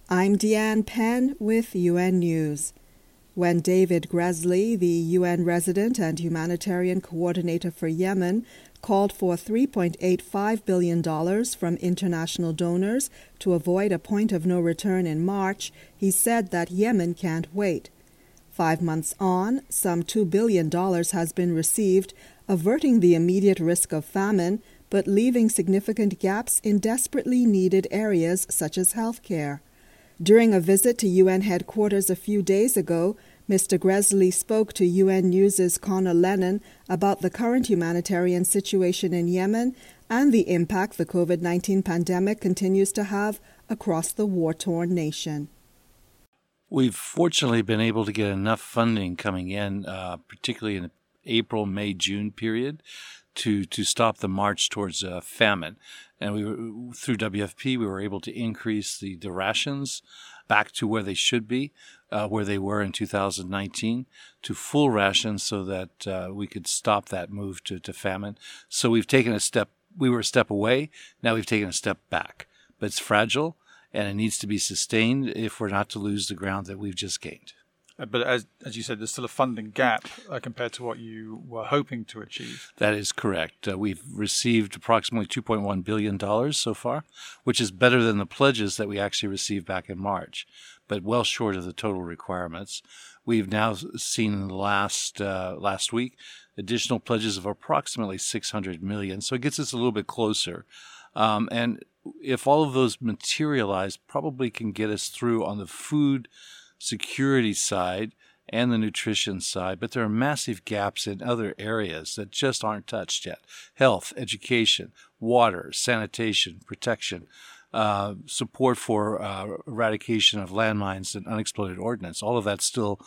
I'm Deanne Penn with UN News. When David Gresley, the UN resident and humanitarian coordinator for Yemen, called for $3.85 billion from international donors to avoid a point of no return in March, he said that Yemen can't wait. 5 months on, some $2 billion has been received, averting the immediate risk of famine, but leaving significant gaps in desperately needed areas such as healthcare. During a visit to UN headquarters a few days ago, Mr. Gresley spoke to UN News' Connor Lennon about the current humanitarian situation in Yemen and the impact the COVID-19 pandemic continues to have across the war-torn nation. We've fortunately been able to get enough funding coming in, particularly in the April, May, June period, to stop the march towards famine. And through WFP, we were able to increase the rations back to where they should be, where they were in 2019, to full rations so that we could stop that move to famine. So we've taken a step. We were a step away. Now we've taken a step back. But it's fragile, and it needs to be sustained if we're not to lose the ground that we've just gained. But as you said, there's still a funding gap compared to what you were hoping to achieve. That is correct. We've received approximately $2.1 billion so far, which is better than the pledges that we actually received back in March, but well short of the total requirements. We've now seen in the last week additional pledges of approximately $600 million, so it gets us a little bit closer. And if all of those materialize, probably can get us through on the food security side and the nutrition side, but there are massive gaps in other areas that just aren't touched yet. Health, education, water, sanitation, protection, support for eradication of landmines and unexploded ordnance. All of that's still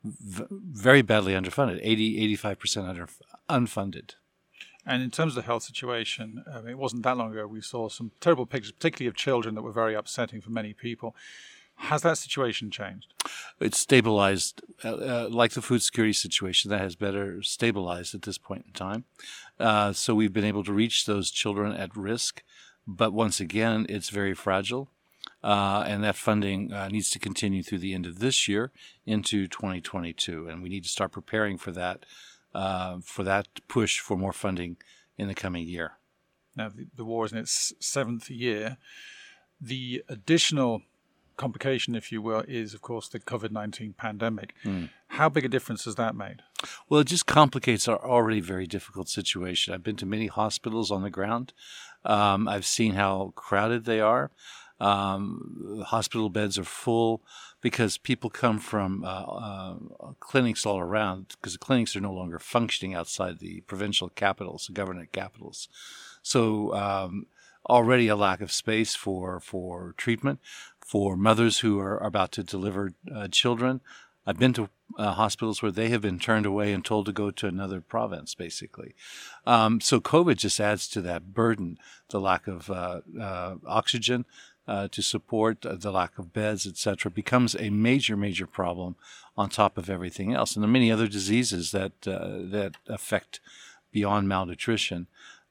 very badly underfunded, 85% unfunded. And in terms of the health situation, it wasn't that long ago we saw some terrible pictures, particularly of children, that were very upsetting for many people. Has that situation changed? It's stabilized, like the food security situation. That has better stabilized at this point in time. So we've been able to reach those children at risk. But once again, it's very fragile. And that funding needs to continue through the end of this year into 2022. And we need to start preparing for that push for more funding in the coming year. Now, the war is in its 7th year. The additional complication, if you will, is, of course, the COVID-19 pandemic. How big a difference has that made? Well, it just complicates our already very difficult situation. I've been to many hospitals on the ground. I've seen how crowded they are. Hospital beds are full because people come from clinics all around, because the clinics are no longer functioning outside the provincial capitals, the governorate capitals. So already a lack of space for treatment for mothers who are about to deliver children. I've been to hospitals where they have been turned away and told to go to another province, basically. So COVID just adds to that burden, the lack of oxygen to support, the lack of beds, etc., becomes a major, major problem on top of everything else. And there are many other diseases that affect beyond malnutrition,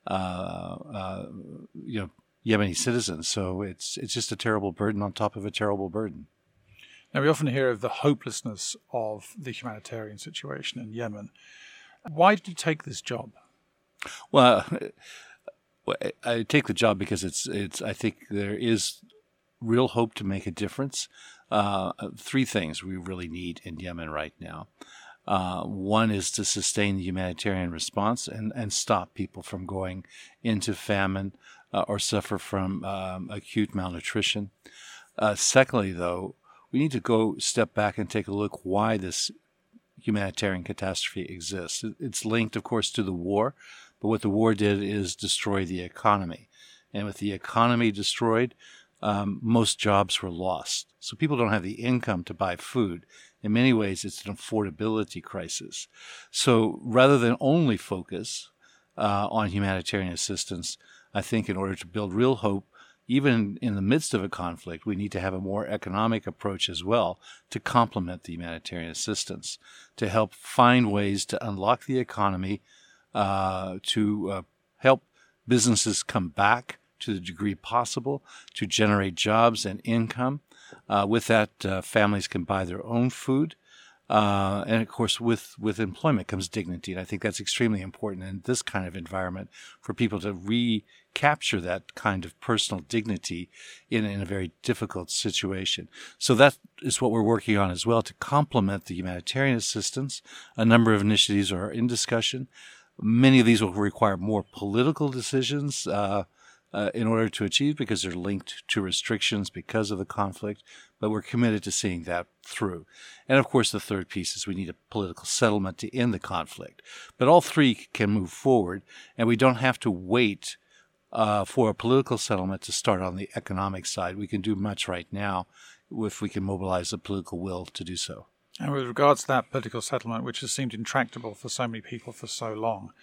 Yemeni citizens. So it's just a terrible burden on top of a terrible burden. Now, we often hear of the hopelessness of the humanitarian situation in Yemen. Why did you take this job? Well, I take the job because it's. I think there is real hope to make a difference. 3 things we really need in Yemen right now. One is to sustain the humanitarian response and stop people from going into famine or suffer from acute malnutrition. Secondly, though, we need to go step back and take a look why this humanitarian catastrophe exists. It's linked, of course, to the war, but what the war did is destroy the economy. And with the economy destroyed, most jobs were lost. So people don't have the income to buy food. In many ways, it's an affordability crisis. So rather than only focus on humanitarian assistance, I think in order to build real hope, even in the midst of a conflict, we need to have a more economic approach as well to complement the humanitarian assistance, to help find ways to unlock the economy, to help businesses come back to the degree possible to generate jobs and income. With that, families can buy their own food. And of course, with employment comes dignity. And I think that's extremely important in this kind of environment for people to recapture that kind of personal dignity in a very difficult situation. So that is what we're working on as well to complement the humanitarian assistance. A number of initiatives are in discussion. Many of these will require more political decisions in order to achieve because they're linked to restrictions because of the conflict, but we're committed to seeing that through. And of course, the third piece is we need a political settlement to end the conflict. But all three can move forward, and we don't have to wait for a political settlement to start on the economic side. We can do much right now if we can mobilize the political will to do so. And with regards to that political settlement, which has seemed intractable for so many people for so long,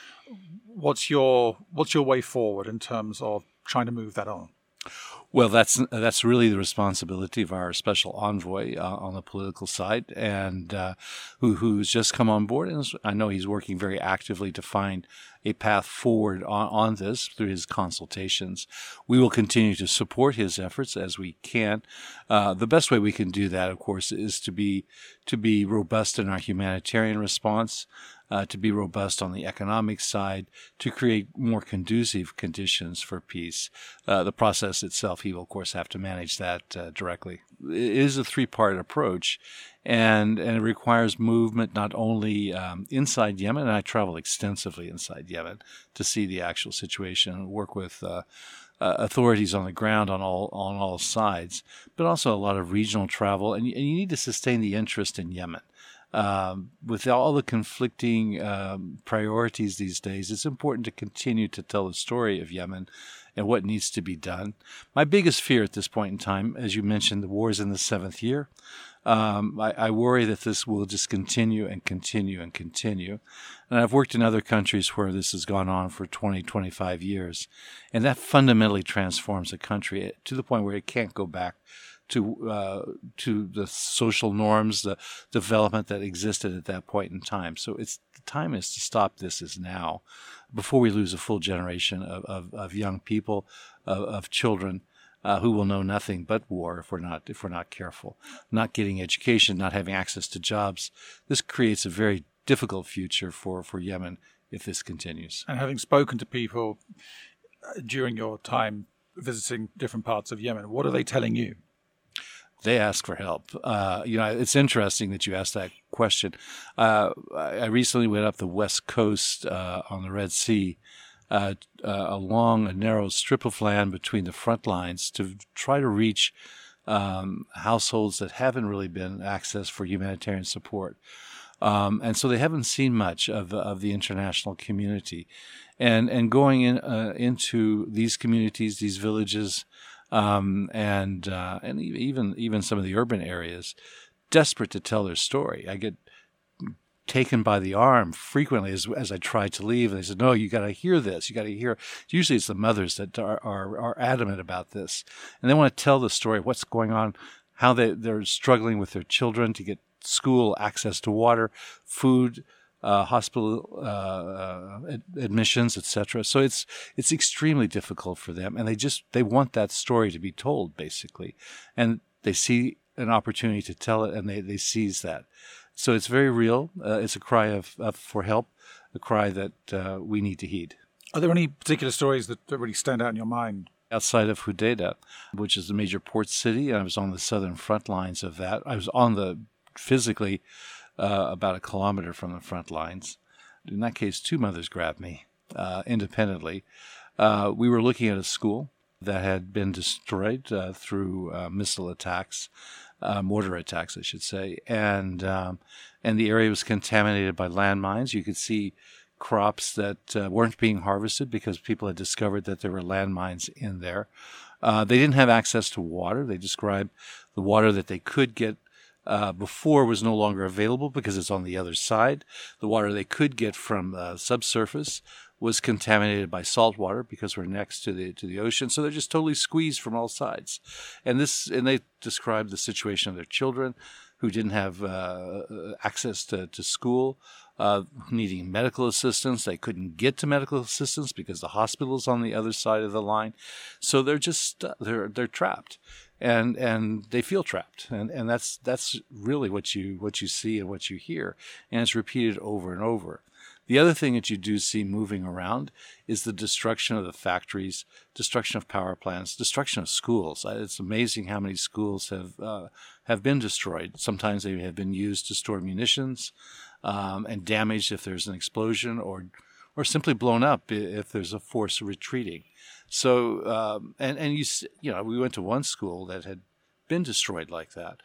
what's your way forward in terms of trying to move that on? Well, that's really the responsibility of our special envoy on the political side, and who's just come on board. And I know he's working very actively to find a path forward on this through his consultations. We will continue to support his efforts as we can. The best way we can do that, of course, is to be robust in our humanitarian response. To be robust on the economic side, to create more conducive conditions for peace. The process itself, he will, of course, have to manage that directly. It is a three-part approach, and it requires movement not only inside Yemen, and I travel extensively inside Yemen to see the actual situation and work with authorities on the ground on all sides, but also a lot of regional travel, and you need to sustain the interest in Yemen. With all the conflicting priorities these days, it's important to continue to tell the story of Yemen and what needs to be done. My biggest fear at this point in time, as you mentioned, the war is in the 7th year. I worry that this will just continue and continue and continue. And I've worked in other countries where this has gone on for 20, 25 years. And that fundamentally transforms a country to the point where it can't go back to the social norms, the development that existed at that point in time. So the time is to stop this is now, before we lose a full generation of young people, of children who will know nothing but war if we're not careful, not getting education, not having access to jobs. This creates a very difficult future for Yemen if this continues. And having spoken to people during your time visiting different parts of Yemen, what are they telling you? They ask for help. It's interesting that you asked that question. I recently went up the west coast on the Red Sea, along a narrow strip of land between the front lines to try to reach households that haven't really been accessed for humanitarian support. And so they haven't seen much of the international community. And going into these communities, these villages, and even some of the urban areas, desperate to tell their story. I get taken by the arm frequently as I try to leave, and they said, "No, you got to hear this. You got to hear." Usually, it's the mothers that are adamant about this, and they want to tell the story of what's going on, how they're struggling with their children to get school access to water, food, hospital admissions, etc. So it's extremely difficult for them, and they want that story to be told, basically, and they see an opportunity to tell it, and they seize that. So it's very real. It's a cry for help, a cry that we need to heed. Are there any particular stories that really stand out in your mind? Outside of Hodeidah, which is the major port city, and I was on the southern front lines of that. I was physically about a kilometer from the front lines. In that case, two mothers grabbed me independently. We were looking at a school that had been destroyed through missile attacks, mortar attacks, I should say, and the area was contaminated by landmines. You could see crops that weren't being harvested because people had discovered that there were landmines in there. They didn't have access to water. They described the water that they could get before was no longer available because it's on the other side. The water they could get from subsurface was contaminated by salt water because we're next to the ocean. So they're just totally squeezed from all sides. And they described the situation of their children who didn't have access to school, needing medical assistance. They couldn't get to medical assistance because the hospital's on the other side of the line. So they're just they're trapped, and they feel trapped, and that's really what you see and what you hear, and it's repeated over and over. The other thing that you do see moving around is the destruction of the factories, destruction of power plants, destruction of schools. It's amazing how many schools have been destroyed. Sometimes they have been used to store munitions and damaged if there's an explosion, or simply blown up if there's a force retreating. So we went to one school that had been destroyed like that.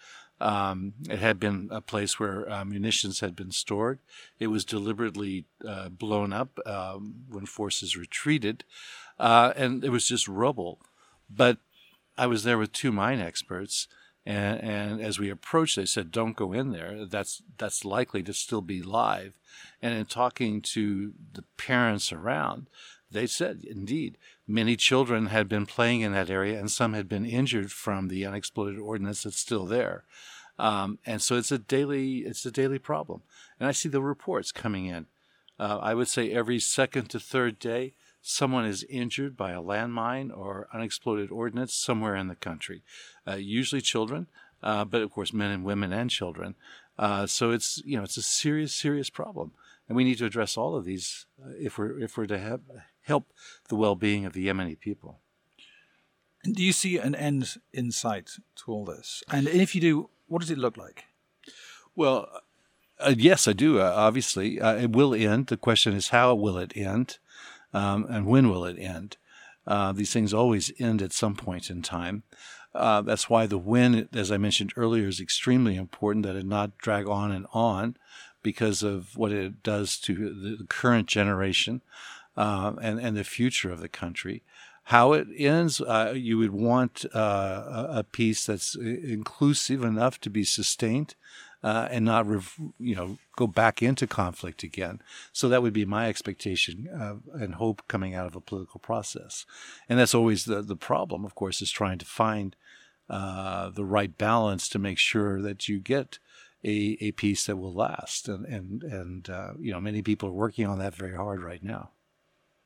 It had been a place where munitions had been stored. It was deliberately blown up when forces retreated, and it was just rubble. But I was there with two mine experts, and as we approached, they said, "Don't go in there. That's likely to still be live." And in talking to the parents around, they said, indeed, many children had been playing in that area, and some had been injured from the unexploded ordnance that's still there. And so it's a daily problem. And I see the reports coming in. I would say every second to third day, someone is injured by a landmine or unexploded ordnance somewhere in the country. Usually children, but of course men and women and children. So it's a serious problem. And we need to address all of these if we're to help the well-being of the Yemeni people. And do you see an end in sight to all this? And if you do, what does it look like? Well, yes, I do. Obviously, it will end. The question is, how will it end, and when will it end? These things always end at some point in time. That's why the when, as I mentioned earlier, is extremely important, that it not drag on and on, because of what it does to the current generation and the future of the country. How it ends, you would want a peace that's inclusive enough to be sustained and not go back into conflict again. So that would be my expectation and hope coming out of a political process. And that's always the problem, of course, is trying to find the right balance to make sure that you get a peace that will last. And many people are working on that very hard right now.